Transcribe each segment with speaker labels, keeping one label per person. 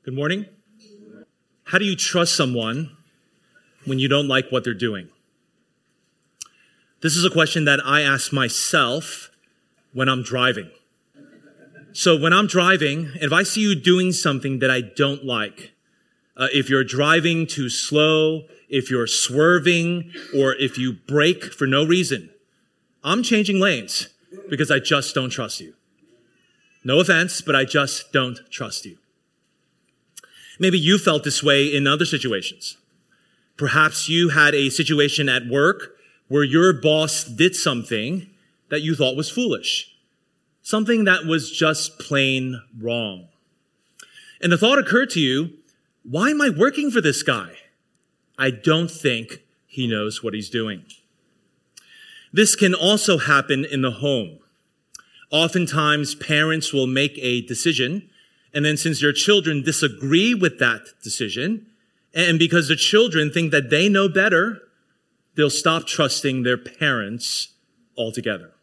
Speaker 1: Good morning. How do you trust someone when you don't like what they're doing? This is a question that I ask myself when I'm driving. So when I'm driving, if I see you doing something that I don't like, if you're driving too slow, if you're swerving, or if you brake for no reason, I'm changing lanes because I just don't trust you. No offense, but I just don't trust you. Maybe you felt this way in other situations. Perhaps you had a situation at work where your boss did something that you thought was foolish. Something that was just plain wrong. And the thought occurred to you, why am I working for this guy? I don't think he knows what he's doing. This can also happen in the home. Oftentimes, parents will make a decision, and then since their children disagree with that decision, and because the children think that they know better, they'll stop trusting their parents altogether.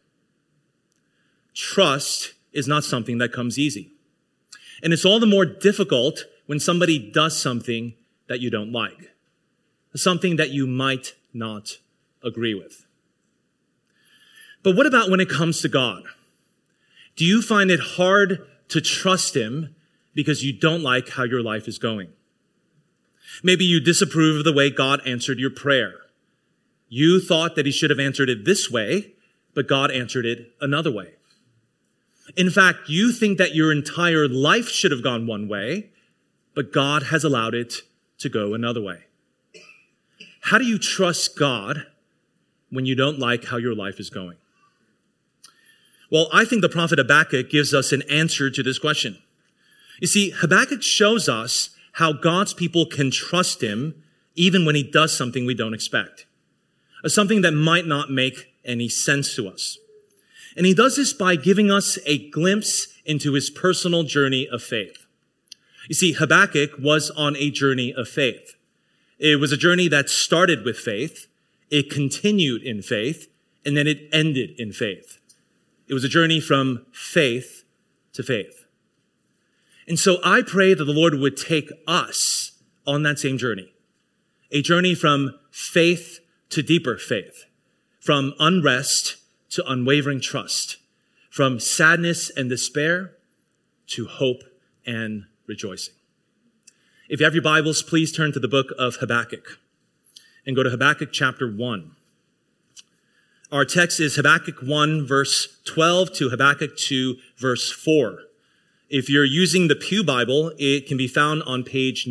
Speaker 1: Trust is not something that comes easy. And it's all the more difficult when somebody does something that you don't like, something that you might not agree with. But what about when it comes to God? Do you find it hard to trust Him because you don't like how your life is going? Maybe you disapprove of the way God answered your prayer. You thought that He should have answered it this way, but God answered it another way. In fact, you think that your entire life should have gone one way, but God has allowed it to go another way. How do you trust God when you don't like how your life is going? Well, I think the prophet Habakkuk gives us an answer to this question. You see, Habakkuk shows us how God's people can trust Him even when He does something we don't expect. Something that might not make any sense to us. And he does this by giving us a glimpse into his personal journey of faith. You see, Habakkuk was on a journey of faith. It was a journey that started with faith, it continued in faith, and then it ended in faith. It was a journey from faith to faith. And so I pray that the Lord would take us on that same journey. A journey from faith to deeper faith. From unrest to unwavering trust. From sadness and despair to hope and rejoicing. If you have your Bibles, please turn to the book of Habakkuk and go to Habakkuk chapter 1. Our text is Habakkuk 1 verse 12 to Habakkuk 2 verse 4. If you're using the Pew Bible, it can be found on page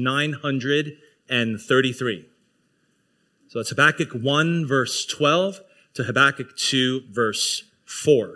Speaker 1: 933. So it's Habakkuk 1 verse 12 to Habakkuk 2 verse 4.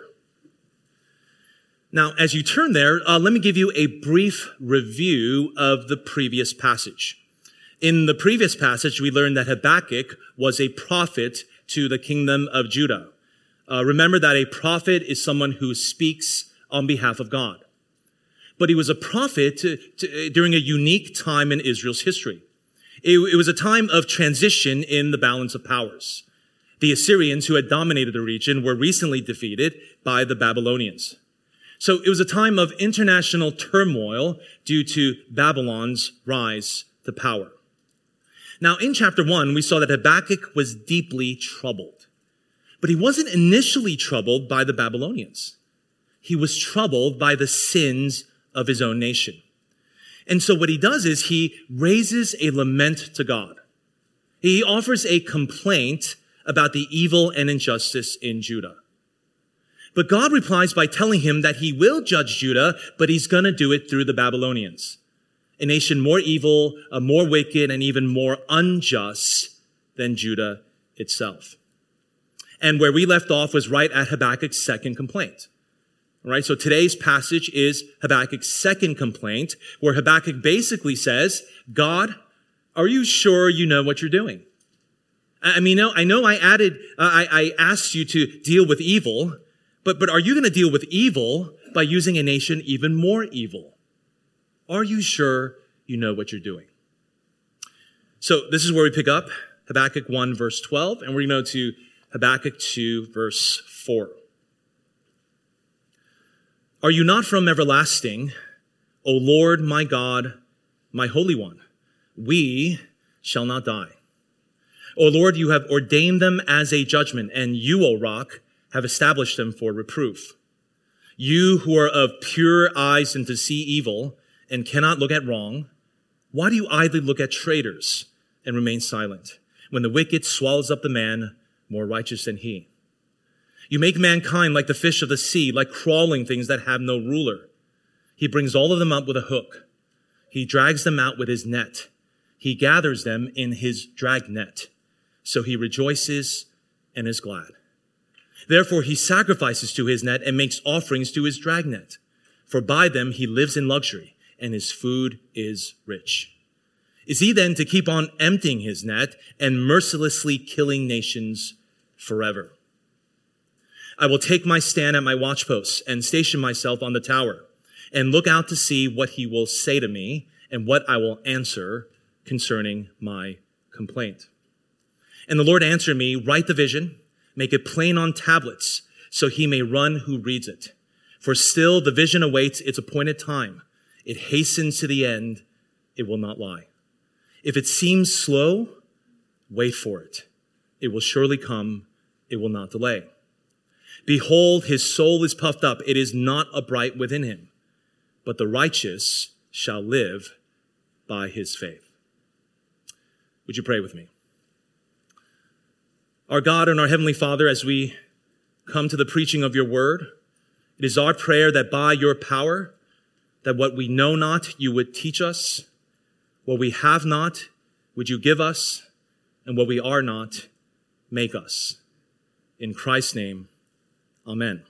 Speaker 1: Now, as you turn there, let me give you a brief review of the previous passage. In the previous passage, we learned that Habakkuk was a prophet to the kingdom of Judah. Remember that a prophet is someone who speaks on behalf of God. But he was a prophet during a unique time in Israel's history. It was a time of transition in the balance of powers. The Assyrians, who had dominated the region, were recently defeated by the Babylonians. So it was a time of international turmoil due to Babylon's rise to power. Now, in chapter 1, we saw that Habakkuk was deeply troubled. But he wasn't initially troubled by the Babylonians. He was troubled by the sins of his own nation. And so what he does is he raises a lament to God. He offers a complaint about the evil and injustice in Judah. But God replies by telling him that he will judge Judah, but he's going to do it through the Babylonians. A nation more evil, more wicked, and even more unjust than Judah itself. And where we left off was right at Habakkuk's second complaint. All right, so today's passage is Habakkuk's second complaint, where Habakkuk basically says, God, are you sure you know what you're doing? I mean, I know I asked you to deal with evil, but are you going to deal with evil by using a nation even more evil? Are you sure you know what you're doing? So this is where we pick up Habakkuk 1 verse 12, and we're going to go to Habakkuk 2 verse 4. Are you not from everlasting, O Lord my God, my Holy One, we shall not die. O Lord, you have ordained them as a judgment, and you, O Rock, have established them for reproof. You who are of pure eyes and to see evil and cannot look at wrong, why do you idly look at traitors and remain silent when the wicked swallows up the man more righteous than he? You make mankind like the fish of the sea, like crawling things that have no ruler. He brings all of them up with a hook. He drags them out with his net. He gathers them in his drag net. So he rejoices and is glad. Therefore he sacrifices to his net and makes offerings to his drag net. For by them he lives in luxury, and his food is rich. Is he then to keep on emptying his net and mercilessly killing nations forever? I will take my stand at my watchposts and station myself on the tower and look out to see what he will say to me and what I will answer concerning my complaint. And the Lord answered me, write the vision, make it plain on tablets, so he may run who reads it. For still the vision awaits its appointed time. It hastens to the end. It will not lie. If it seems slow, wait for it. It will surely come. It will not delay. Behold, his soul is puffed up. It is not upright within him. But the righteous shall live by his faith. Would you pray with me? Our God and our Heavenly Father, as we come to the preaching of your word, it is our prayer that by your power, that what we know not, you would teach us. What we have not, would you give us? And what we are not, make us. In Christ's name, amen.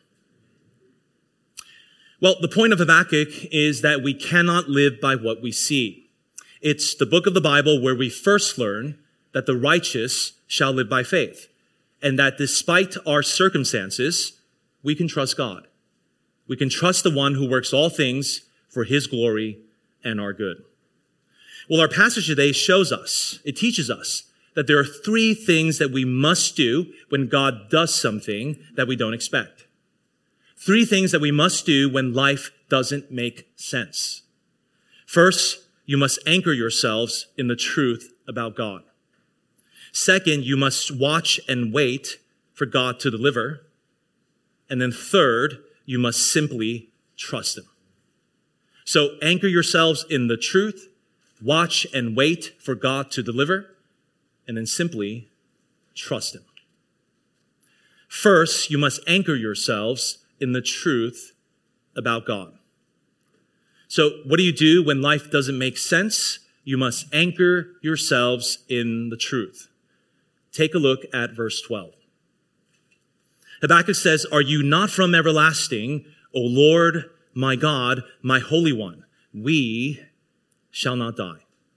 Speaker 1: Well, the point of Habakkuk is that we cannot live by what we see. It's the book of the Bible where we first learn that the righteous shall live by faith, and that despite our circumstances, we can trust God. We can trust the one who works all things for his glory and our good. Well, our passage today shows us, it teaches us, that there are three things that we must do when God does something that we don't expect. Three things that we must do when life doesn't make sense. First, you must anchor yourselves in the truth about God. Second, you must watch and wait for God to deliver. And then third, you must simply trust him. So anchor yourselves in the truth, watch and wait for God to deliver, and then simply trust him. First, you must anchor yourselves in the truth about God. So what do you do when life doesn't make sense? You must anchor yourselves in the truth. Take a look at verse 12. Habakkuk says, are you not from everlasting, O Lord, my God, my Holy One? We shall not die.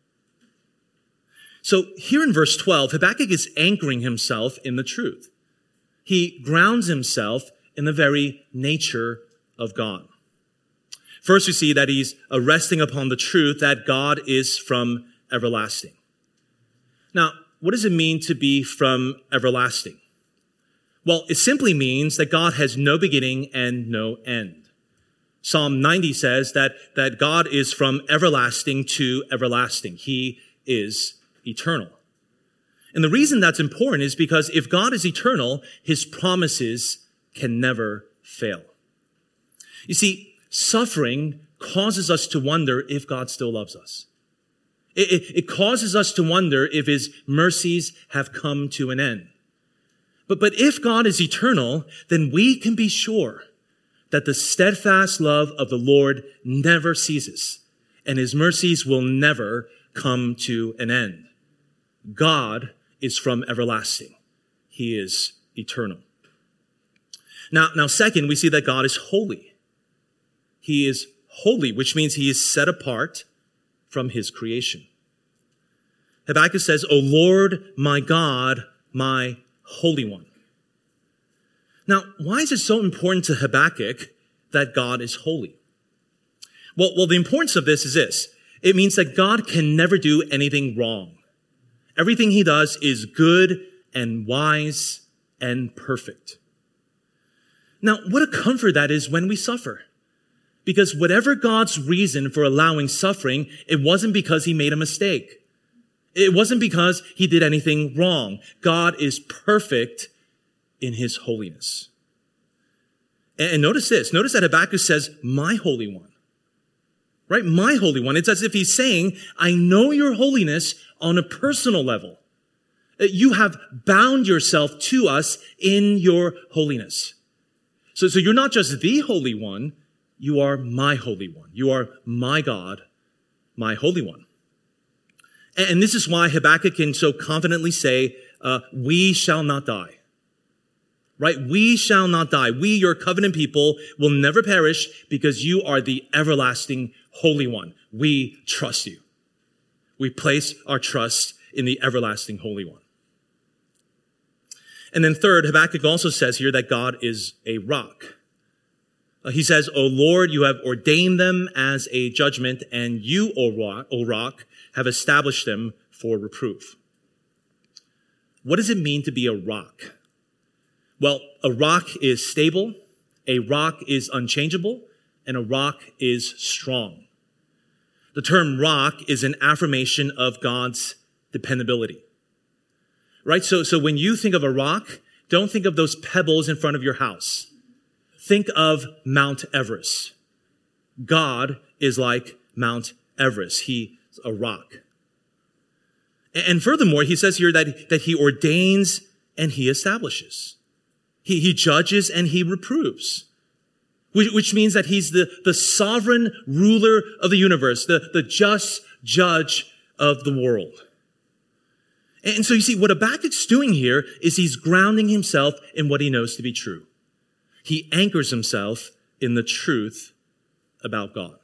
Speaker 1: So here in verse 12, Habakkuk is anchoring himself in the truth. He grounds himself in the very nature of God. First, we see that he's resting upon the truth that God is from everlasting. Now, what does it mean to be from everlasting? Well, it simply means that God has no beginning and no end. Psalm 90 says that God is from everlasting to everlasting. He is eternal. And the reason that's important is because if God is eternal, his promises can never fail. You see, suffering causes us to wonder if God still loves us. It causes us to wonder if his mercies have come to an end. But if God is eternal, then we can be sure that the steadfast love of the Lord never ceases, and his mercies will never come to an end. God is from everlasting. He is eternal. Now, second, we see that God is holy. He is holy, which means he is set apart from his creation. Habakkuk says, O Lord, my God, my Holy One. Now, why is it so important to Habakkuk that God is holy? Well, the importance of this is this. It means that God can never do anything wrong. Everything he does is good and wise and perfect. Now, what a comfort that is when we suffer. Because whatever God's reason for allowing suffering, it wasn't because he made a mistake. It wasn't because he did anything wrong. God is perfect in his holiness. And notice this. Notice that Habakkuk says, my Holy One. Right? My Holy One. It's as if he's saying, I know your holiness on a personal level. You have bound yourself to us in your holiness. So you're not just the Holy One, you are my Holy One. You are my God, my Holy One. And this is why Habakkuk can so confidently say, we shall not die. Right? We shall not die. We, your covenant people, will never perish because you are the everlasting Holy One. We trust you. We place our trust in the everlasting Holy One. And then third, Habakkuk also says here that God is a rock. He says, O Lord, you have ordained them as a judgment, and you, O rock, have established them for reproof. What does it mean to be a rock? Well, a rock is stable, a rock is unchangeable, and a rock is strong. The term rock is an affirmation of God's dependability. Right? So when you think of a rock, don't think of those pebbles in front of your house. Think of Mount Everest. God is like Mount Everest. He's a rock. And furthermore, he says here that he ordains and he establishes. He judges and he reproves. Which means that he's the sovereign ruler of the universe, the just judge of the world. And so you see, what Habakkuk's doing here is he's grounding himself in what he knows to be true. He anchors himself in the truth about God.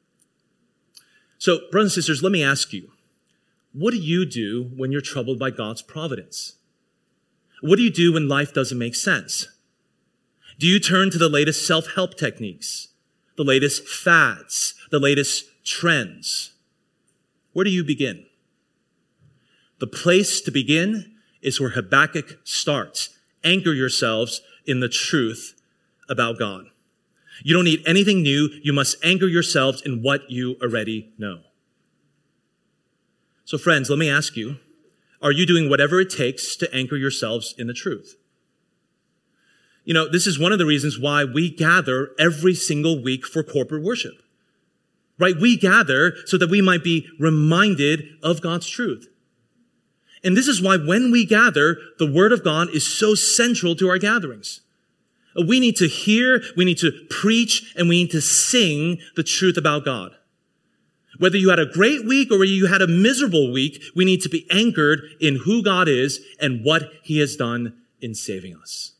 Speaker 1: So, brothers and sisters, let me ask you, what do you do when you're troubled by God's providence? What do you do when life doesn't make sense? Do you turn to the latest self-help techniques, the latest fads, the latest trends? Where do you begin? The place to begin is where Habakkuk starts. Anchor yourselves in the truth about God. You don't need anything new. You must anchor yourselves in what you already know. So friends, let me ask you, are you doing whatever it takes to anchor yourselves in the truth? You know, this is one of the reasons why we gather every single week for corporate worship. Right? We gather so that we might be reminded of God's truth. And this is why when we gather, the Word of God is so central to our gatherings. We need to hear, we need to preach, and we need to sing the truth about God. Whether you had a great week or whether you had a miserable week, we need to be anchored in who God is and what He has done in saving us.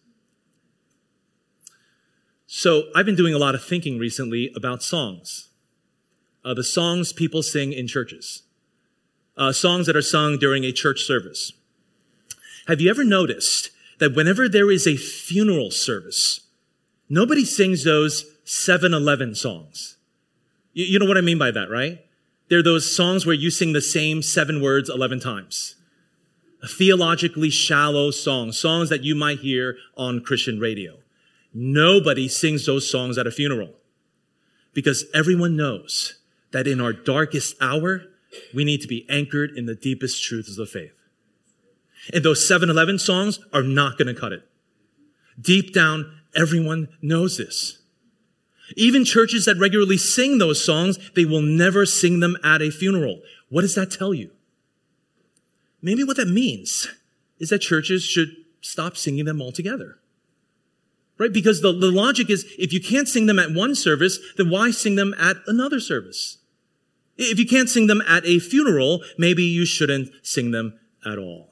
Speaker 1: So I've been doing a lot of thinking recently about songs. The songs people sing in churches. Songs that are sung during a church service. Have you ever noticed that whenever there is a funeral service, nobody sings those 7-Eleven songs? You know what I mean by that, right? They're those songs where you sing the same 7 words 11 times. A theologically shallow songs that you might hear on Christian radio. Nobody sings those songs at a funeral because everyone knows that in our darkest hour, we need to be anchored in the deepest truths of faith. And those 7-Eleven songs are not going to cut it. Deep down, everyone knows this. Even churches that regularly sing those songs, they will never sing them at a funeral. What does that tell you? Maybe what that means is that churches should stop singing them altogether. Right? Because the logic is, if you can't sing them at one service, then why sing them at another service? If you can't sing them at a funeral, maybe you shouldn't sing them at all.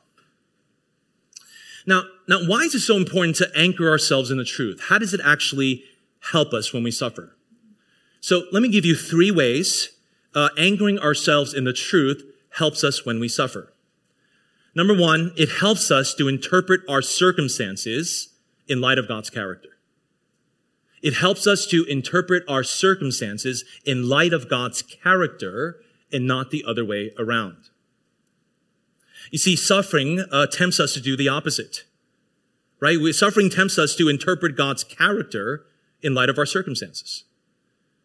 Speaker 1: Now, why is it so important to anchor ourselves in the truth? How does it actually help us when we suffer? So let me give you 3 ways anchoring ourselves in the truth helps us when we suffer. Number 1, it helps us to interpret our circumstances in light of God's character. It helps us to interpret our circumstances in light of God's character and not the other way around. You see, suffering tempts us to do the opposite, right? Suffering tempts us to interpret God's character in light of our circumstances.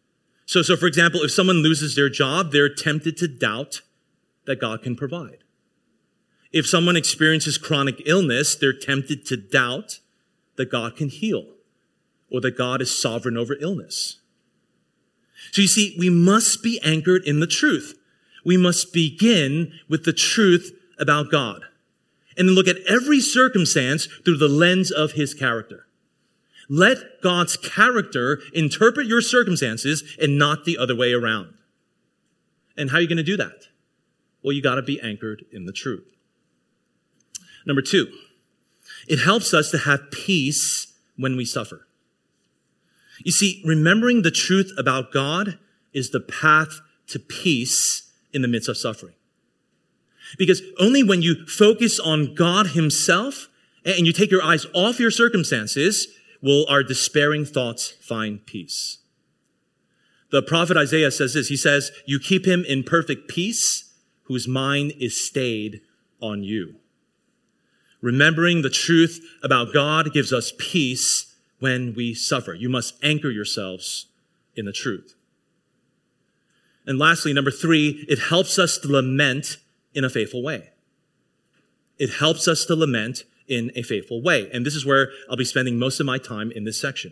Speaker 1: So for example, if someone loses their job, they're tempted to doubt that God can provide. If someone experiences chronic illness, they're tempted to doubt that God can heal or that God is sovereign over illness. So you see, we must be anchored in the truth. We must begin with the truth about God and then look at every circumstance through the lens of his character. Let God's character interpret your circumstances and not the other way around. And how are you going to do that? Well, you got to be anchored in the truth. Number 2, it helps us to have peace when we suffer. You see, remembering the truth about God is the path to peace in the midst of suffering. Because only when you focus on God himself and you take your eyes off your circumstances will our despairing thoughts find peace. The prophet Isaiah says this. He says, you keep him in perfect peace whose mind is stayed on you. Remembering the truth about God gives us peace when we suffer. You must anchor yourselves in the truth. And lastly, number 3, it helps us to lament in a faithful way. It helps us to lament in a faithful way. And this is where I'll be spending most of my time in this section.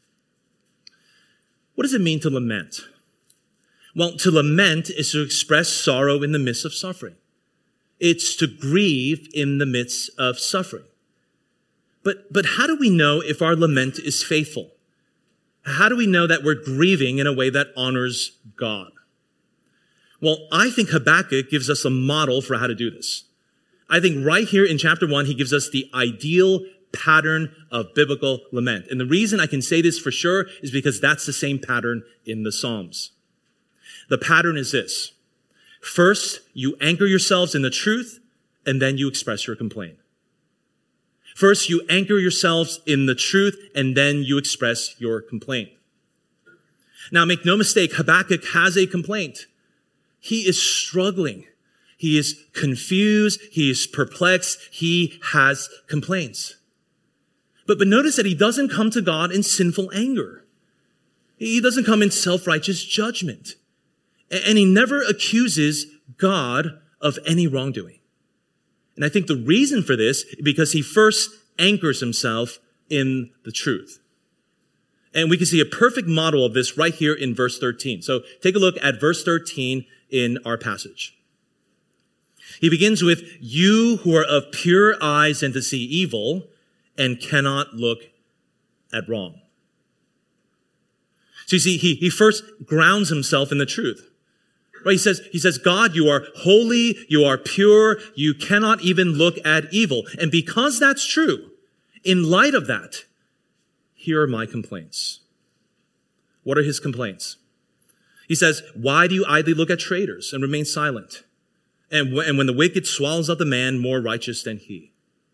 Speaker 1: What does it mean to lament? Well, to lament is to express sorrow in the midst of suffering. It's to grieve in the midst of suffering. But how do we know if our lament is faithful? How do we know that we're grieving in a way that honors God? Well, I think Habakkuk gives us a model for how to do this. I think right here in chapter 1, he gives us the ideal pattern of biblical lament. And the reason I can say this for sure is because that's the same pattern in the Psalms. The pattern is this. First, you anchor yourselves in the truth, and then you express your complaint. First, you anchor yourselves in the truth, and then you express your complaint. Now, make no mistake, Habakkuk has a complaint. He is struggling. He is confused. He is perplexed. He has complaints. But notice that he doesn't come to God in sinful anger. He doesn't come in self-righteous judgment. And he never accuses God of any wrongdoing. And I think the reason for this is because he first anchors himself in the truth. And we can see a perfect model of this right here in verse 13. So take a look at verse 13 in our passage. He begins with, you who are of pure eyes and to see evil and cannot look at wrong. So you see, he first grounds himself in the truth. Right? He says, God, you are holy, you are pure, you cannot even look at evil. And because that's true, in light of that, here are my complaints. What are his complaints? He says, why do you idly look at traitors and remain silent? And when the wicked swallows up the man more righteous than he.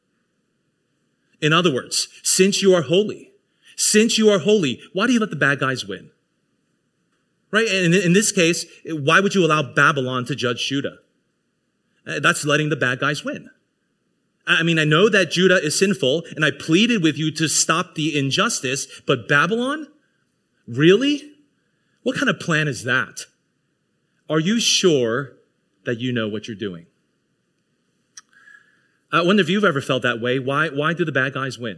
Speaker 1: In other words, since you are holy, why do you let the bad guys win? Right? And in this case, why would you allow Babylon to judge Judah? That's letting the bad guys win. I mean, I know that Judah is sinful, and I pleaded with you to stop the injustice, but Babylon? Really? What kind of plan is that? Are you sure that you know what you're doing? I wonder if you've ever felt that way. Why do the bad guys win?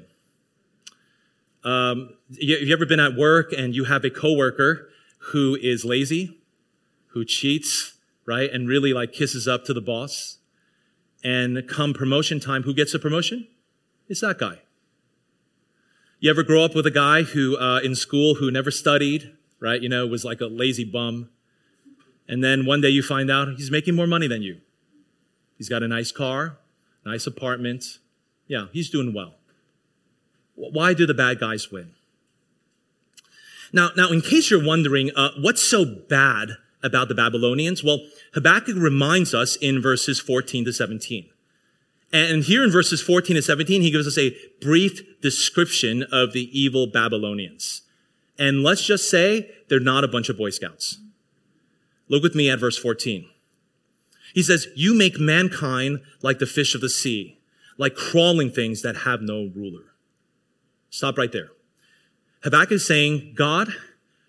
Speaker 1: You ever been at work and you have a coworker who is lazy, who cheats, right? And really like kisses up to the boss. And come promotion time, who gets a promotion? It's that guy. You ever grow up with a guy who, in school, who never studied, right? You know, was like a lazy bum. And then one day you find out he's making more money than you. He's got a nice car, nice apartment. Yeah, he's doing well. Why do the bad guys win? Now, in case you're wondering, what's so bad about the Babylonians? Well, Habakkuk reminds us in verses 14 to 17. And here in verses 14 to 17, he gives us a brief description of the evil Babylonians. And let's just say they're not a bunch of Boy Scouts. Look with me at verse 14. He says, you make mankind like the fish of the sea, like crawling things that have no ruler. Stop right there. Habakkuk is saying, God,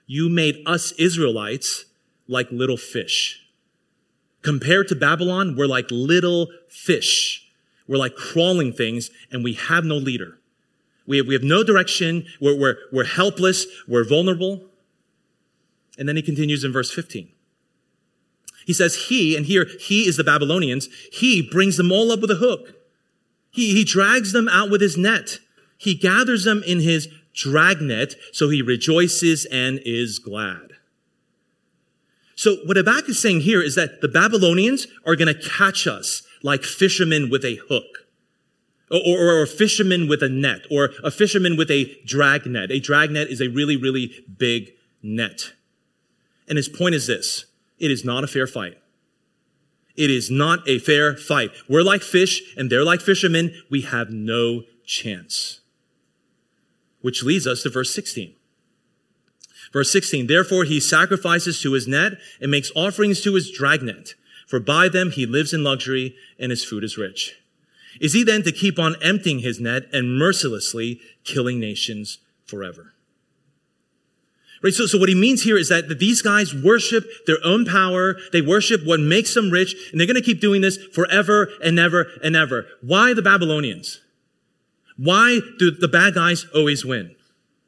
Speaker 1: you made us Israelites like little fish. Compared to Babylon, we're like little fish. We're like crawling things, and we have no leader. We have no direction. We're helpless. We're vulnerable. And then he continues in verse 15. He says he, and here he is the Babylonians, he brings them all up with a hook. He drags them out with his net. He gathers them in his dragnet, so he rejoices and is glad. So what Habakkuk is saying here is that the Babylonians are going to catch us like fishermen with a hook. Or a fisherman with a net, or a fisherman with a dragnet. A dragnet is a really, really big net. And his point is this: it is not a fair fight. It is not a fair fight. We're like fish, and they're like fishermen. We have no chance. Which leads us to verse 16. Verse 16, therefore he sacrifices to his net and makes offerings to his dragnet, for by them he lives in luxury, and his food is rich. Is he then to keep on emptying his net and mercilessly killing nations forever? Right, so what he means here is that these guys worship their own power. They worship what makes them rich, and they're going to keep doing this forever and ever and ever. Why the Babylonians? Why do the bad guys always win?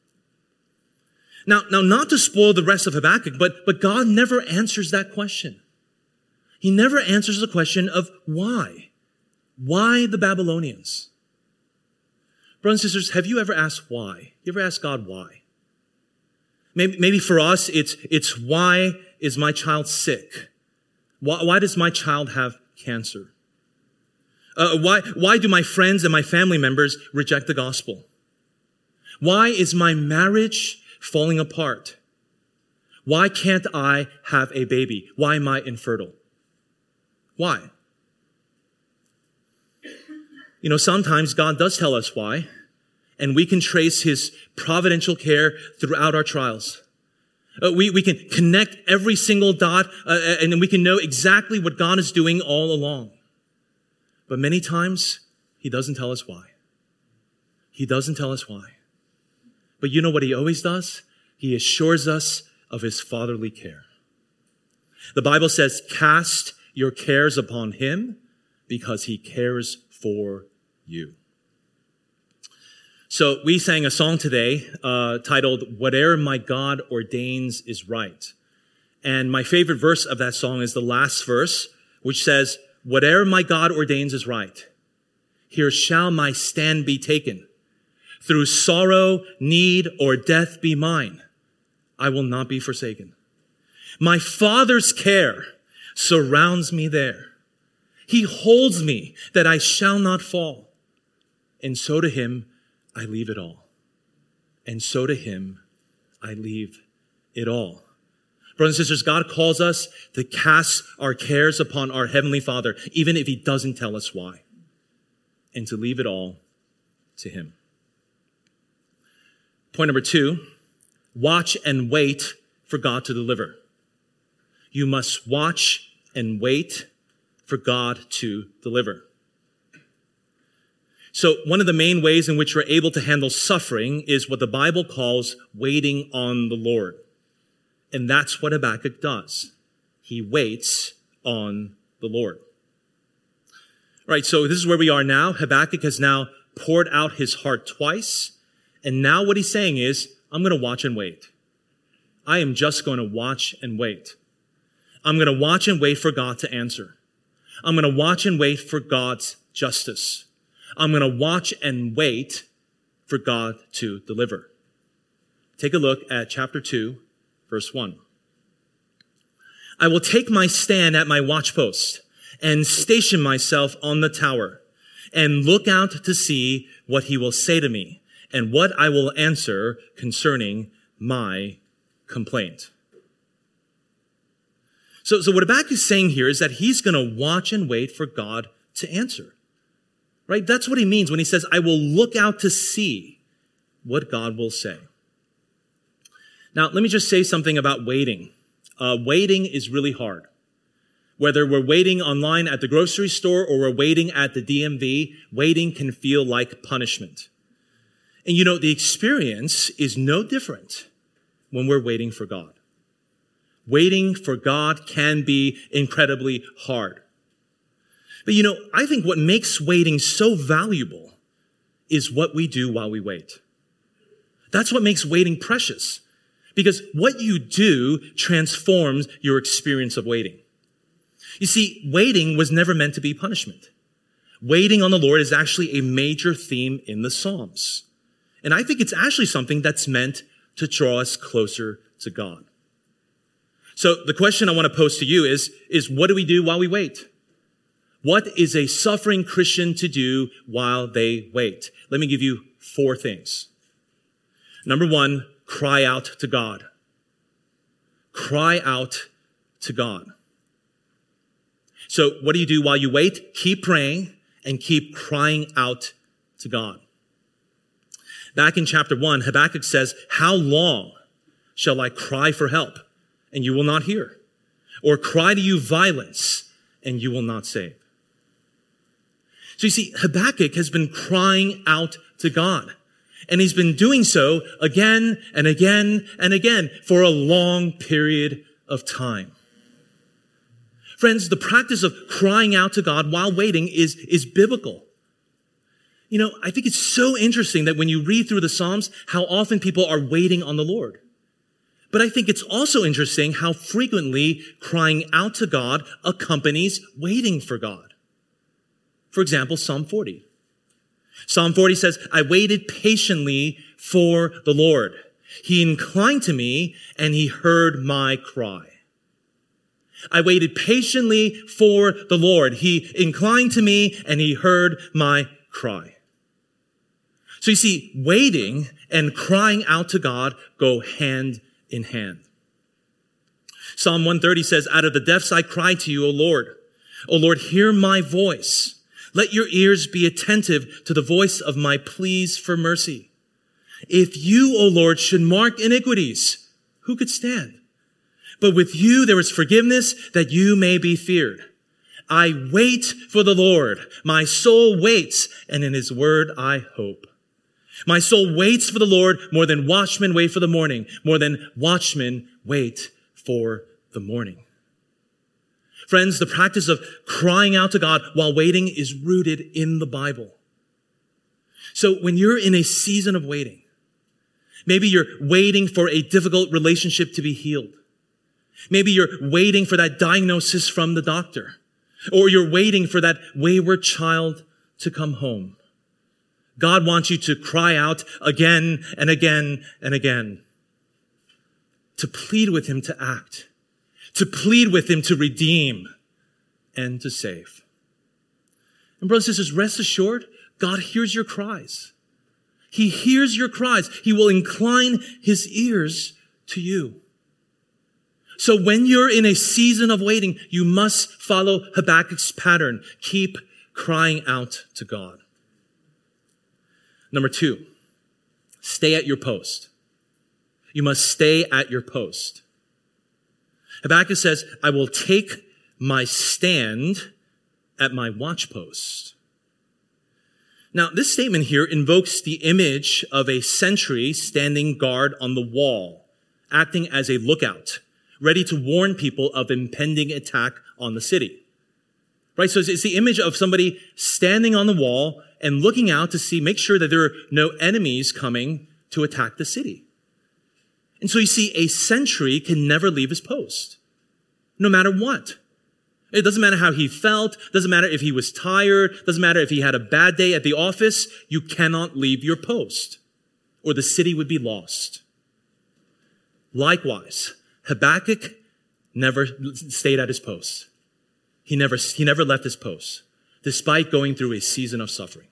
Speaker 1: Now, not to spoil the rest of Habakkuk, but God never answers that question. He never answers the question of why. Why the Babylonians? Brothers and sisters, have you ever asked why? You ever asked God why? Maybe for us, it's why is my child sick? Why does my child have cancer? Why do my friends and my family members reject the gospel? Why is my marriage falling apart? Why can't I have a baby? Why am I infertile? Why? You know, sometimes God does tell us why, and we can trace his providential care throughout our trials. We can connect every single dot, and we can know exactly what God is doing all along. But many times, he doesn't tell us why. He doesn't tell us why. But you know what he always does? He assures us of his fatherly care. The Bible says, cast your cares upon him because he cares for you. So we sang a song today titled, Whatever My God Ordains is Right. And my favorite verse of that song is the last verse, which says, whatever my God ordains is right. Here shall my stand be taken. Through sorrow, need, or death be mine. I will not be forsaken. My Father's care surrounds me there. He holds me that I shall not fall. And so to him, I leave it all. And so to him, I leave it all. Brothers and sisters, God calls us to cast our cares upon our Heavenly Father, even if he doesn't tell us why, and to leave it all to him. Point number 2, watch and wait for God to deliver. You must watch and wait for God to deliver. So one of the main ways in which we're able to handle suffering is what the Bible calls waiting on the Lord. And that's what Habakkuk does. He waits on the Lord. Right, so this is where we are now. Habakkuk has now poured out his heart twice. And now what he's saying is, I'm going to watch and wait. I am just going to watch and wait. I'm going to watch and wait for God to answer. I'm going to watch and wait for God's justice. I'm going to watch and wait for God to deliver. Take a look at chapter 2, verse 1. I will take my stand at my watchpost and station myself on the tower and look out to see what he will say to me and what I will answer concerning my complaint. So what Habakkuk is saying here is that he's going to watch and wait for God to answer. Right? That's what he means when he says, I will look out to see what God will say. Now, let me just say something about waiting. Waiting is really hard. Whether we're waiting online at the grocery store or we're waiting at the DMV, waiting can feel like punishment. And you know, the experience is no different when we're waiting for God. Waiting for God can be incredibly hard. But I think what makes waiting so valuable is what we do while we wait. That's what makes waiting precious. Because what you do transforms your experience of waiting. You see, waiting was never meant to be punishment. Waiting on the Lord is actually a major theme in the Psalms. And I think it's actually something that's meant to draw us closer to God. So the question I want to pose to you is what do we do while we wait? What is a suffering Christian to do while they wait? Let me give you 4 things. Number 1, cry out to God. Cry out to God. So what do you do while you wait? Keep praying and keep crying out to God. Back in chapter 1, Habakkuk says, "How long shall I cry for help, and you will not hear? Or cry to you violence, and you will not save?" So you see, Habakkuk has been crying out to God. And he's been doing so again and again and again for a long period of time. Friends, the practice of crying out to God while waiting is biblical. I think it's so interesting that when you read through the Psalms, how often people are waiting on the Lord. But I think it's also interesting how frequently crying out to God accompanies waiting for God. For example, Psalm 40. Psalm 40 says, "I waited patiently for the Lord. He inclined to me and he heard my cry." I waited patiently for the Lord. He inclined to me and he heard my cry. So you see, waiting and crying out to God go hand in hand. Psalm 130 says, "Out of the depths I cry to you, O Lord. O Lord, hear my voice. Let your ears be attentive to the voice of my pleas for mercy. If you, O Lord, should mark iniquities, who could stand? But with you there is forgiveness that you may be feared. I wait for the Lord. My soul waits, and in his word I hope. My soul waits for the Lord more than watchmen wait for the morning, more than watchmen wait for the morning." Friends, the practice of crying out to God while waiting is rooted in the Bible. So when you're in a season of waiting, maybe you're waiting for a difficult relationship to be healed. Maybe you're waiting for that diagnosis from the doctor, or you're waiting for that wayward child to come home. God wants you to cry out again and again and again, to plead with him to act, to plead with him to redeem and to save. And brothers and sisters, rest assured, God hears your cries. He hears your cries. He will incline his ears to you. So when you're in a season of waiting, you must follow Habakkuk's pattern. Keep crying out to God. Number 2, stay at your post. You must stay at your post. Habakkuk says, "I will take my stand at my watchpost." Now, this statement here invokes the image of a sentry standing guard on the wall, acting as a lookout, ready to warn people of impending attack on the city. Right? So it's the image of somebody standing on the wall and looking out to make sure that there are no enemies coming to attack the city. And so you see, a sentry can never leave his post, no matter what. It doesn't matter how he felt, doesn't matter if he was tired, doesn't matter if he had a bad day at the office, you cannot leave your post, or the city would be lost. Likewise, Habakkuk never stayed at his post. He never left his post, despite going through a season of suffering.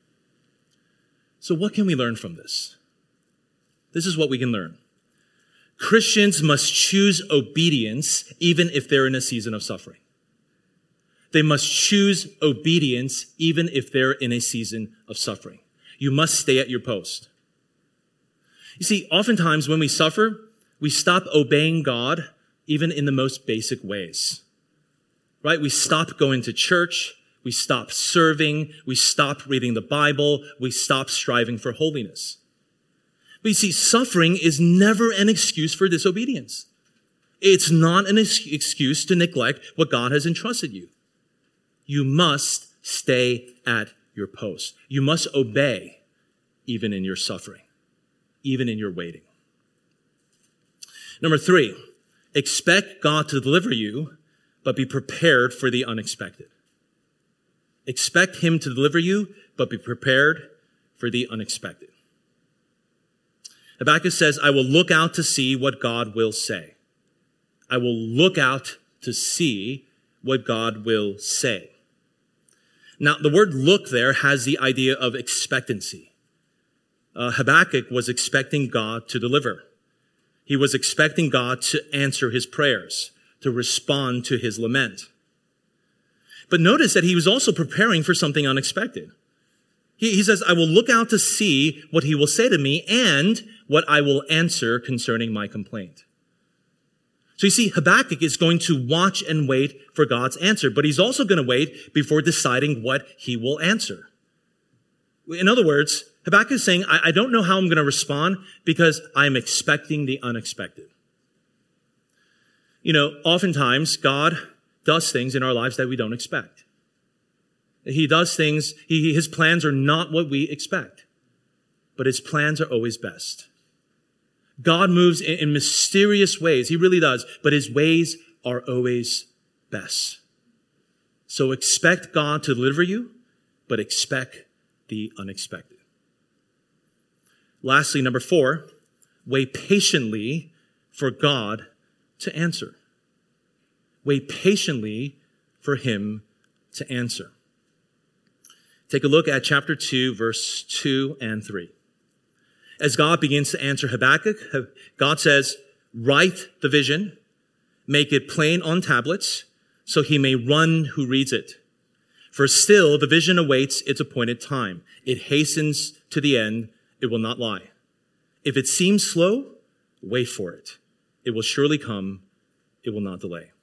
Speaker 1: So what can we learn from this? This is what we can learn. Christians must choose obedience even if they're in a season of suffering. They must choose obedience even if they're in a season of suffering. You must stay at your post. You see, oftentimes when we suffer, we stop obeying God even in the most basic ways. Right? We stop going to church. We stop serving. We stop reading the Bible. We stop striving for holiness. But you see, suffering is never an excuse for disobedience. It's not an excuse to neglect what God has entrusted you. You must stay at your post. You must obey even in your suffering, even in your waiting. Number 3, expect God to deliver you, but be prepared for the unexpected. Expect him to deliver you, but be prepared for the unexpected. Habakkuk says, I will look out to see what God will say. I will look out to see what God will say. Now, the word look there has the idea of expectancy. Habakkuk was expecting God to deliver. He was expecting God to answer his prayers, to respond to his lament. But notice that he was also preparing for something unexpected. He says, I will look out to see what he will say to me and what I will answer concerning my complaint. So you see, Habakkuk is going to watch and wait for God's answer, but he's also going to wait before deciding what he will answer. In other words, Habakkuk is saying, I don't know how I'm going to respond because I'm expecting the unexpected. You know, oftentimes God does things in our lives that we don't expect. He does things, his plans are not what we expect, but his plans are always best. God moves in mysterious ways. He really does, but his ways are always best. So expect God to deliver you, but expect the unexpected. Lastly, number 4, wait patiently for God to answer. Wait patiently for him to answer. Take a look at chapter 2, verse 2 and 3. As God begins to answer Habakkuk, God says, write the vision, make it plain on tablets, so he may run who reads it. For still the vision awaits its appointed time. It hastens to the end, it will not lie. If it seems slow, wait for it. It will surely come, it will not delay.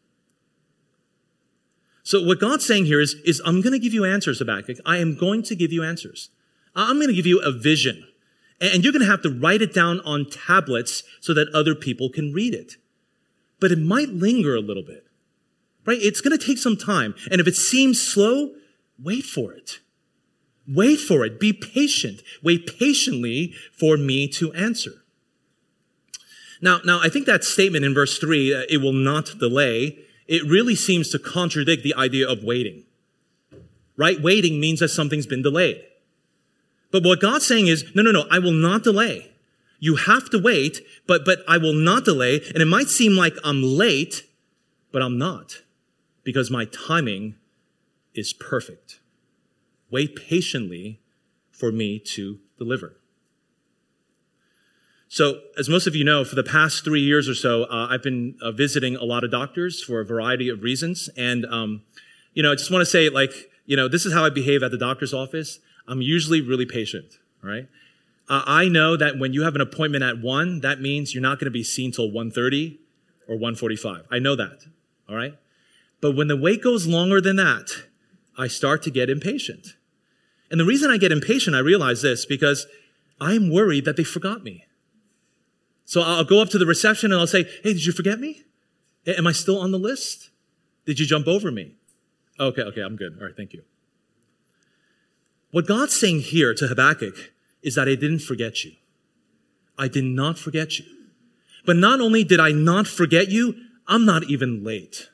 Speaker 1: So what God's saying here is I'm going to give you answers, Habakkuk. I am going to give you answers. I'm going to give you a vision. And you're going to have to write it down on tablets so that other people can read it. But it might linger a little bit, right? It's going to take some time. And if it seems slow, wait for it. Wait for it. Be patient. Wait patiently for me to answer. Now, I think that statement in verse 3, it will not delay, it really seems to contradict the idea of waiting, right? Waiting means that something's been delayed. But what God's saying is, no, I will not delay. You have to wait, but I will not delay. And it might seem like I'm late, but I'm not, because my timing is perfect. Wait patiently for me to deliver. So, as most of you know, for the past 3 years or so, I've been visiting a lot of doctors for a variety of reasons. And, I just want to say, this is how I behave at the doctor's office. I'm usually really patient, right? I know that when you have an appointment at 1, that means you're not going to be seen till 1:30 or 1:45. I know that, all right? But when the wait goes longer than that, I start to get impatient. And the reason I get impatient, I realize this, because I'm worried that they forgot me. So I'll go up to the reception and I'll say, hey, did you forget me? Am I still on the list? Did you jump over me? Okay, I'm good. All right, thank you. What God's saying here to Habakkuk is that I didn't forget you. I did not forget you. But not only did I not forget you, I'm not even late.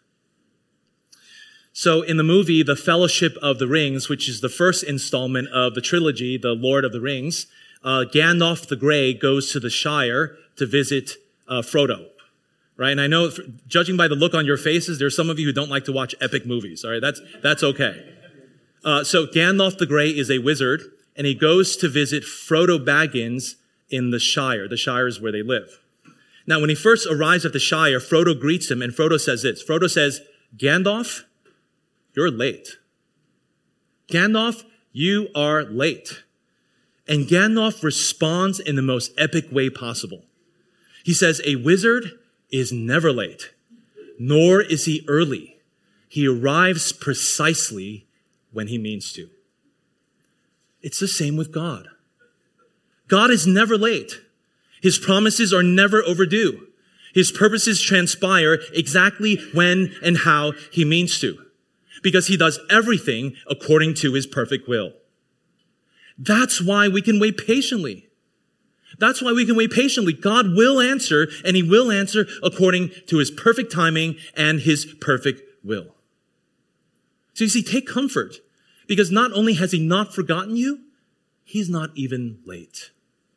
Speaker 1: So in the movie, The Fellowship of the Rings, which is the first installment of the trilogy, The Lord of the Rings, Gandalf the Grey goes to the Shire to visit Frodo, right? And I know, judging by the look on your faces, there's some of you who don't like to watch epic movies, all right? That's okay. So Gandalf the Grey is a wizard, and he goes to visit Frodo Baggins in the Shire. The Shire is where they live. Now, when he first arrives at the Shire, Frodo greets him, and Frodo says this. Frodo says, Gandalf, you're late. Gandalf, you are late. And Gandalf responds in the most epic way possible. He says, a wizard is never late, nor is he early. He arrives precisely when he means to. It's the same with God. God is never late. His promises are never overdue. His purposes transpire exactly when and how he means to, because he does everything according to his perfect will. That's why we can wait patiently. That's why we can wait patiently. God will answer, and he will answer according to his perfect timing and his perfect will. So you see, take comfort, because not only has he not forgotten you, he's not even late.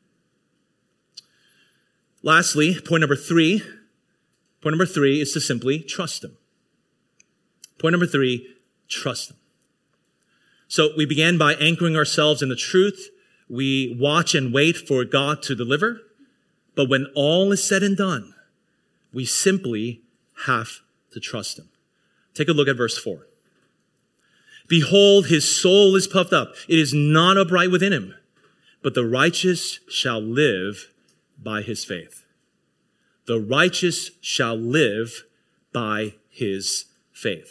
Speaker 1: Lastly, point number three is to simply trust him. Point number three, trust him. So we began by anchoring ourselves in the truth. We watch and wait for God to deliver. But when all is said and done, we simply have to trust him. Take a look at verse 4. Behold, his soul is puffed up. It is not upright within him, but the righteous shall live by his faith. The righteous shall live by his faith.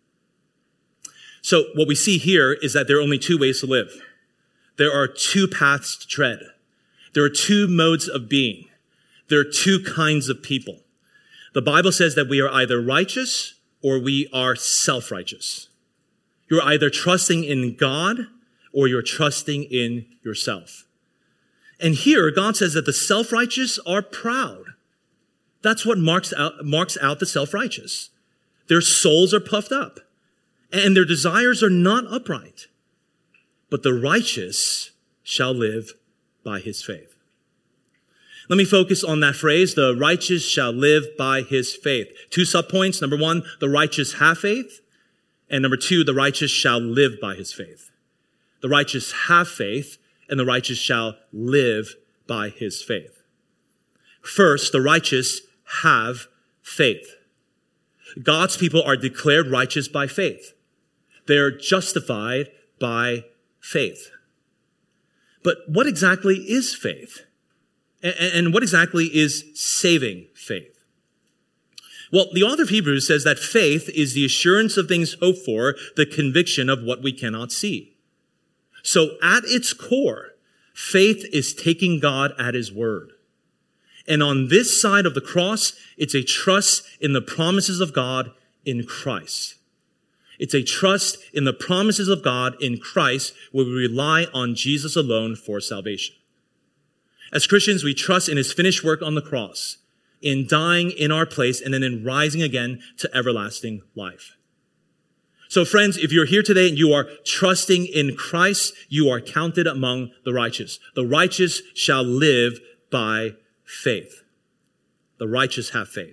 Speaker 1: So what we see here is that there are only two ways to live. There are two paths to tread. There are two modes of being. There are two kinds of people. The Bible says that we are either righteous or we are self-righteous. You're either trusting in God or you're trusting in yourself. And here, God says that the self-righteous are proud. That's what marks out the self-righteous. Their souls are puffed up, and their desires are not upright. But the righteous shall live by his faith. Let me focus on that phrase, the righteous shall live by his faith. Two subpoints. Number one, the righteous have faith. And number two, the righteous shall live by his faith. The righteous have faith, and the righteous shall live by his faith. First, the righteous have faith. God's people are declared righteous by faith. They're justified by faith. But what exactly is faith? And what exactly is saving faith? Well, the author of Hebrews says that faith is the assurance of things hoped for, the conviction of what we cannot see. So at its core, faith is taking God at his word. And on this side of the cross, it's a trust in the promises of God in Christ. It's a trust in the promises of God in Christ where we rely on Jesus alone for salvation. As Christians, we trust in his finished work on the cross, in dying in our place, and then in rising again to everlasting life. So friends, if you're here today and you are trusting in Christ, you are counted among the righteous. The righteous shall live by faith. The righteous have faith.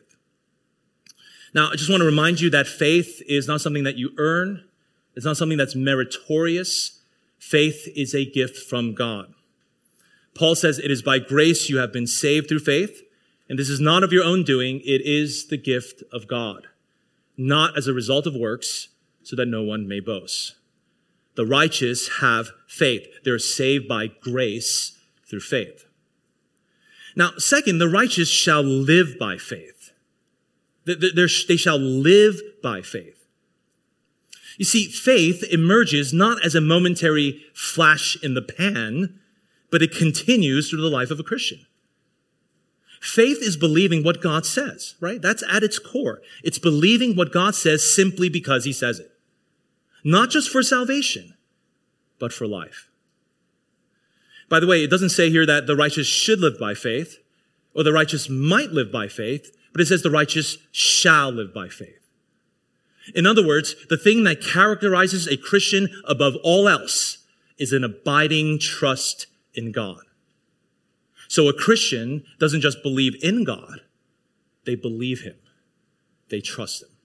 Speaker 1: Now, I just want to remind you that faith is not something that you earn. It's not something that's meritorious. Faith is a gift from God. Paul says it is by grace you have been saved through faith, and this is not of your own doing. It is the gift of God, not as a result of works, so that no one may boast. The righteous have faith. They're saved by grace through faith. Now, second, the righteous shall live by faith. They shall live by faith. You see, faith emerges not as a momentary flash in the pan, but it continues through the life of a Christian. Faith is believing what God says, right? That's at its core. It's believing what God says simply because he says it. Not just for salvation, but for life. By the way, it doesn't say here that the righteous should live by faith, or the righteous might live by faith, but it says the righteous shall live by faith. In other words, the thing that characterizes a Christian above all else is an abiding trust in God. So a Christian doesn't just believe in God, they believe him. They trust him.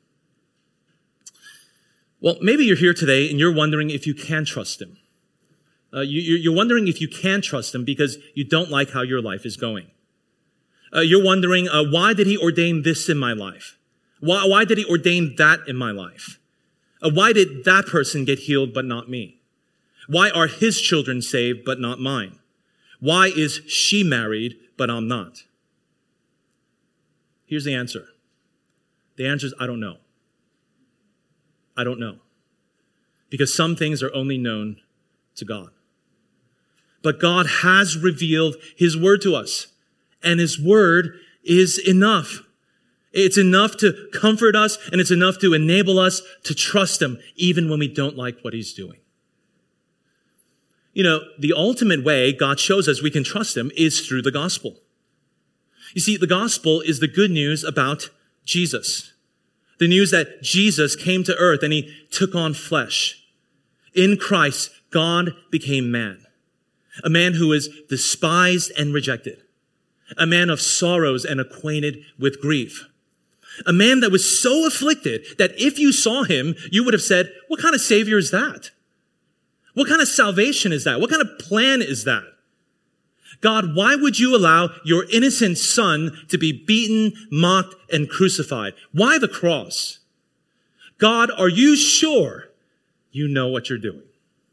Speaker 1: Well, maybe you're here today and you're wondering if you can trust him. You're wondering if you can trust him because you don't like how your life is going. You're wondering, why did he ordain this in my life? Why did he ordain that in my life? Why did that person get healed but not me? Why are his children saved but not mine? Why is she married but I'm not? Here's the answer. The answer is, I don't know. I don't know. Because some things are only known to God. But God has revealed his word to us. And his word is enough. It's enough to comfort us, and it's enough to enable us to trust him even when we don't like what he's doing. You know, the ultimate way God shows us we can trust him is through the gospel. You see, the gospel is the good news about Jesus. The news that Jesus came to earth and he took on flesh. In Christ, God became man. A man who was despised and rejected. A man of sorrows and acquainted with grief. A man that was so afflicted that if you saw him, you would have said, what kind of savior is that? What kind of salvation is that? What kind of plan is that? God, why would you allow your innocent son to be beaten, mocked, and crucified? Why the cross? God, are you sure you know what you're doing?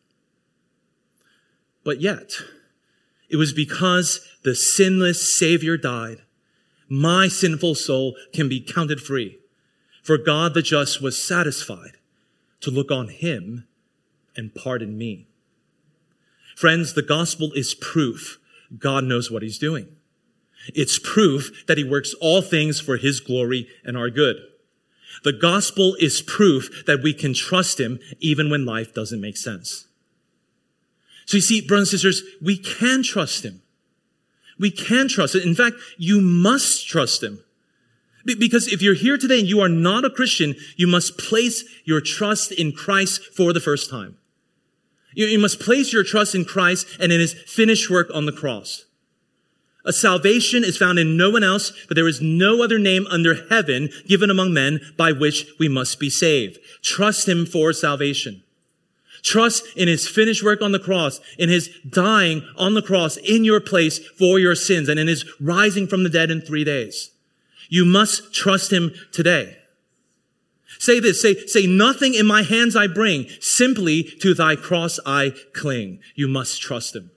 Speaker 1: But yet, it was because the sinless Savior died, my sinful soul can be counted free. For God the just was satisfied to look on him and pardon me. Friends, the gospel is proof God knows what he's doing. It's proof that he works all things for his glory and our good. The gospel is proof that we can trust him even when life doesn't make sense. So you see, brothers and sisters, we can trust him. We can trust him. In fact, you must trust him. Because if you're here today and you are not a Christian, you must place your trust in Christ for the first time. You must place your trust in Christ and in his finished work on the cross. A salvation is found in no one else, but there is no other name under heaven given among men by which we must be saved. Trust him for salvation. Trust in his finished work on the cross, in his dying on the cross in your place for your sins, and in his rising from the dead in 3 days. You must trust him today. Say this, say nothing in my hands I bring, simply to thy cross I cling. You must trust him.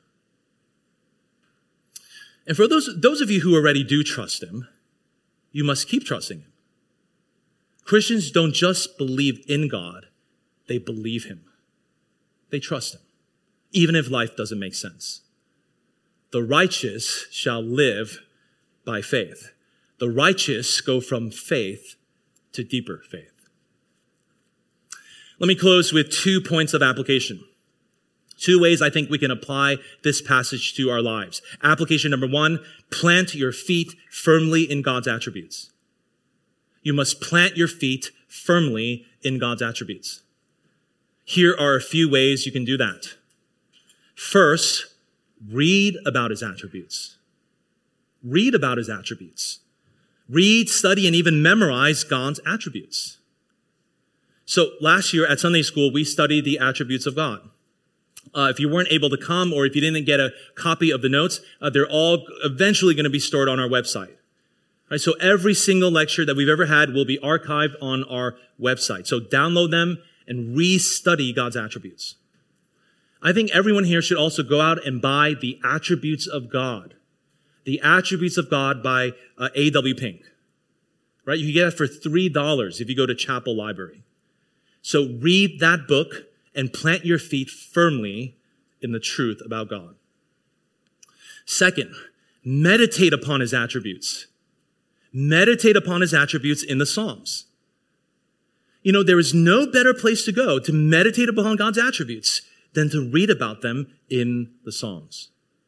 Speaker 1: And for those of you who already do trust him, you must keep trusting him. Christians don't just believe in God, they believe him. They trust him, even if life doesn't make sense. The righteous shall live by faith. The righteous go from faith to deeper faith. Let me close with 2 points of application. 2 ways I think we can apply this passage to our lives. Application number 1, plant your feet firmly in God's attributes. You must plant your feet firmly in God's attributes. Here are a few ways you can do that. First, read about his attributes. Read about his attributes. Read, study, and even memorize God's attributes. So last year at Sunday school, we studied the attributes of God. If you weren't able to come or if you didn't get a copy of the notes, they're all eventually going to be stored on our website. Right, so every single lecture that we've ever had will be archived on our website. So download them and re-study God's attributes. I think everyone here should also go out and buy The Attributes of God. The Attributes of God by A.W. Pink. Right? You can get it for $3 if you go to Chapel Library. So read that book and plant your feet firmly in the truth about God. Second, meditate upon his attributes. Meditate upon his attributes in the Psalms. You know, there is no better place to go to meditate upon God's attributes than to read about them in the Psalms.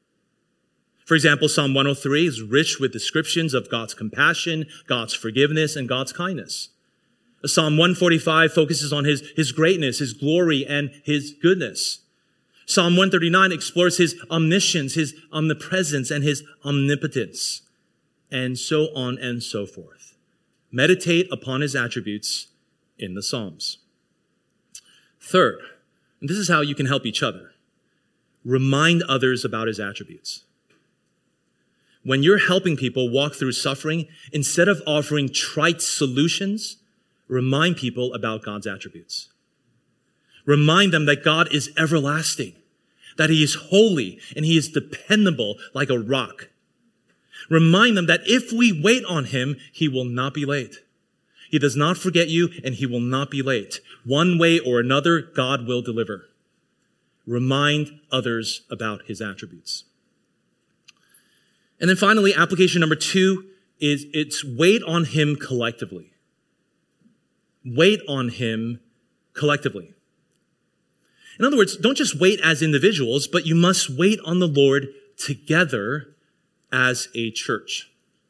Speaker 1: For example, Psalm 103 is rich with descriptions of God's compassion, God's forgiveness, and God's kindness. Psalm 145 focuses on his greatness, his glory, and his goodness. Psalm 139 explores his omniscience, his omnipresence, and his omnipotence, and so on and so forth. Meditate upon his attributes in the Psalms. Third, and this is how you can help each other, remind others about his attributes. When you're helping people walk through suffering, instead of offering trite solutions, remind people about God's attributes. Remind them that God is everlasting, that he is holy, and he is dependable like a rock. Remind them that if we wait on him, he will not be late. He does not forget you, and he will not be late. One way or another, God will deliver. Remind others about his attributes. And then finally, application number 2 is it's wait on him collectively. Wait on him collectively. In other words, don't just wait as individuals, but you must wait on the Lord together as a church.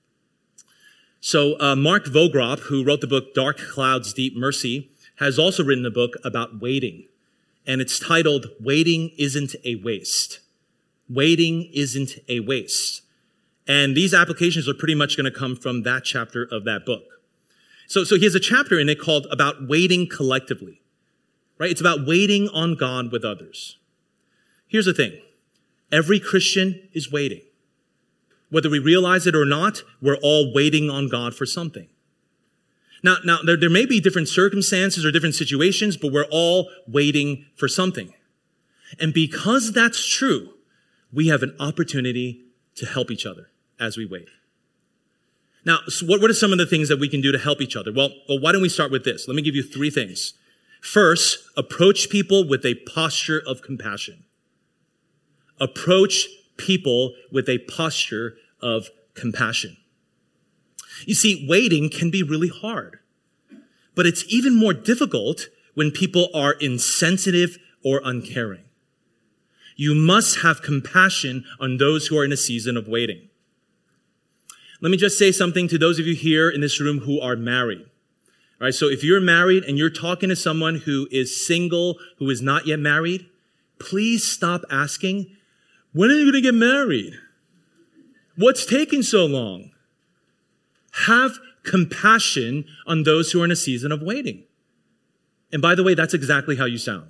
Speaker 1: So Mark Vogrop, who wrote the book Dark Clouds, Deep Mercy, has also written a book about waiting. And it's titled, Waiting Isn't a Waste. Waiting Isn't a Waste. And these applications are pretty much going to come from that chapter of that book. So he has a chapter in it called About Waiting Collectively. Right? It's about waiting on God with others. Here's the thing. Every Christian is waiting. Whether we realize it or not, we're all waiting on God for something. Now there may be different circumstances or different situations, but we're all waiting for something. And because that's true, we have an opportunity to help each other as we wait. Now, so what are some of the things that we can do to help each other? Well, why don't we start with this? Let me give you 3 things. First, approach people with a posture of compassion. Approach people with a posture of compassion. You see, waiting can be really hard, but it's even more difficult when people are insensitive or uncaring. You must have compassion on those who are in a season of waiting. Let me just say something to those of you here in this room who are married. All right, so if you're married and you're talking to someone who is single, who is not yet married, please stop asking, when are you going to get married? What's taking so long? Have compassion on those who are in a season of waiting. And by the way, that's exactly how you sound.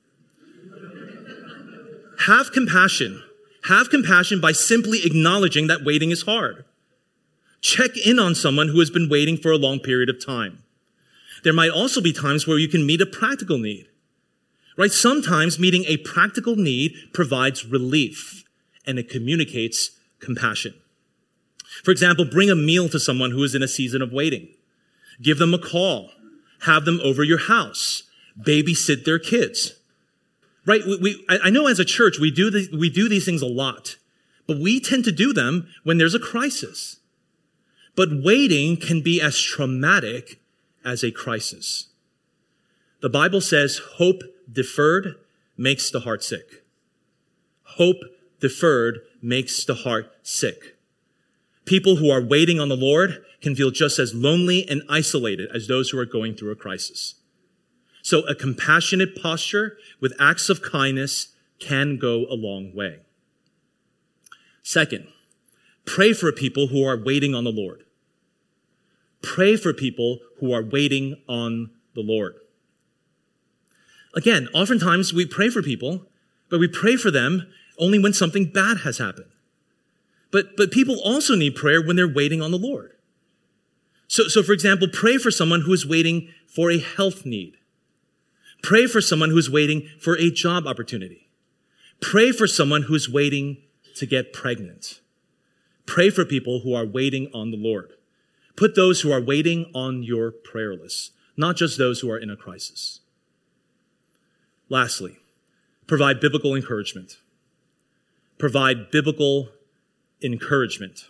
Speaker 1: Have compassion. Have compassion by simply acknowledging that waiting is hard. Check in on someone who has been waiting for a long period of time. There might also be times where you can meet a practical need, right? Sometimes meeting a practical need provides relief and it communicates compassion. For example, bring a meal to someone who is in a season of waiting. Give them a call. Have them over your house. Babysit their kids. Right? I know as a church, we do these things a lot, but we tend to do them when there's a crisis. But waiting can be as traumatic as a crisis. The Bible says hope deferred makes the heart sick. Hope deferred makes the heart sick. People who are waiting on the Lord can feel just as lonely and isolated as those who are going through a crisis. So a compassionate posture with acts of kindness can go a long way. Second, pray for people who are waiting on the Lord. Pray for people who are waiting on the Lord. Again, oftentimes we pray for people, but we pray for them only when something bad has happened. But people also need prayer when they're waiting on the Lord. So for example, pray for someone who is waiting for a health need. Pray for someone who is waiting for a job opportunity. Pray for someone who is waiting to get pregnant. Pray for people who are waiting on the Lord. Put those who are waiting on your prayer list, not just those who are in a crisis. Lastly, provide biblical encouragement. Provide biblical encouragement.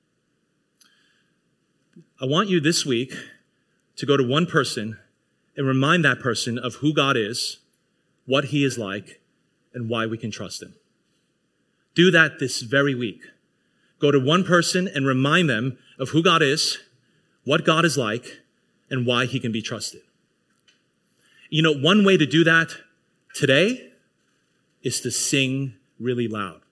Speaker 1: I want you this week to go to one person and remind that person of who God is, what he is like, and why we can trust him. Do that this very week. Go to one person and remind them of who God is, what God is like, and why he can be trusted. You know, one way to do that today is to sing really loud.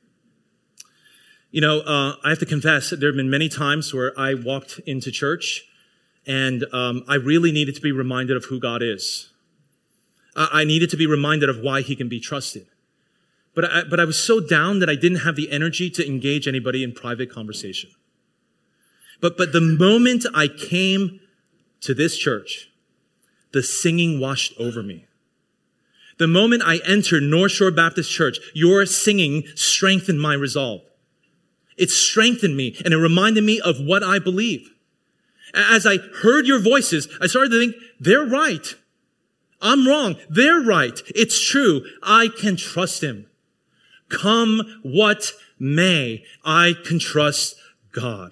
Speaker 1: You know, I have to confess that there have been many times where I walked into church and I really needed to be reminded of who God is. I needed to be reminded of why he can be trusted. But I was so down that I didn't have the energy to engage anybody in private conversation. But the moment I came to this church, the singing washed over me. The moment I entered North Shore Baptist Church, your singing strengthened my resolve. It strengthened me and it reminded me of what I believe. As I heard your voices, I started to think, they're right. I'm wrong. They're right. It's true. I can trust him. Come what may, I can trust God.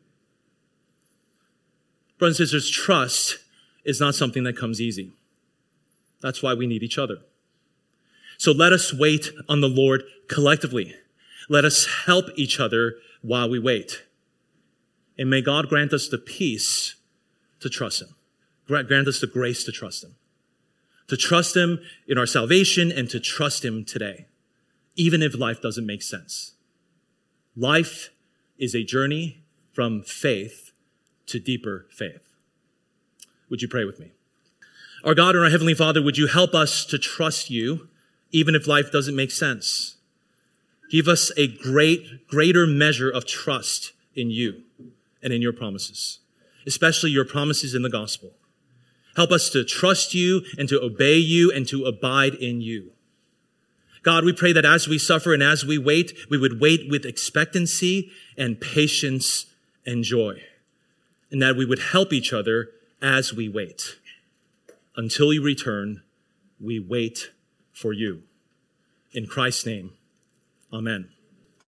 Speaker 1: Brothers and sisters, trust is not something that comes easy. That's why we need each other. So let us wait on the Lord collectively. Let us help each other while we wait. And may God grant us the peace to trust him. Grant us the grace to trust him. To trust him in our salvation and to trust him today, even if life doesn't make sense. Life is a journey from faith to deeper faith. Would you pray with me? Our God and our Heavenly Father, would you help us to trust you even if life doesn't make sense? Give us a greater measure of trust in you and in your promises, especially your promises in the gospel. Help us to trust you and to obey you and to abide in you. God, we pray that as we suffer and as we wait, we would wait with expectancy and patience and joy, and that we would help each other as we wait. Until you return, we wait for you. In Christ's name, amen.